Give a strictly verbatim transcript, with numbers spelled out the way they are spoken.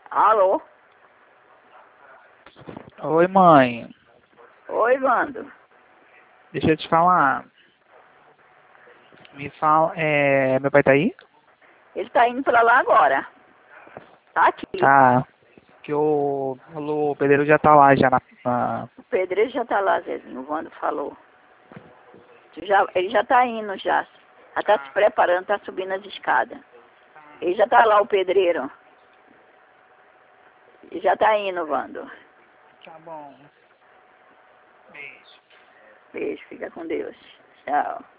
Alô? Oi, mãe. Oi, Wando. Deixa eu te falar. Me fala, é... Meu pai tá aí? Ele tá indo pra lá agora. Tá aqui. Tá. Que o, o pedreiro já tá lá, já na... na- O pedreiro já tá lá, às vezes, o Wando falou. Tu já, ele já tá indo, já. Já tá se preparando, tá subindo as escadas. Ele já tá lá, o pedreiro. Ele já tá indo, Wando. Tá bom. Beijo. Beijo, fica com Deus. Tchau.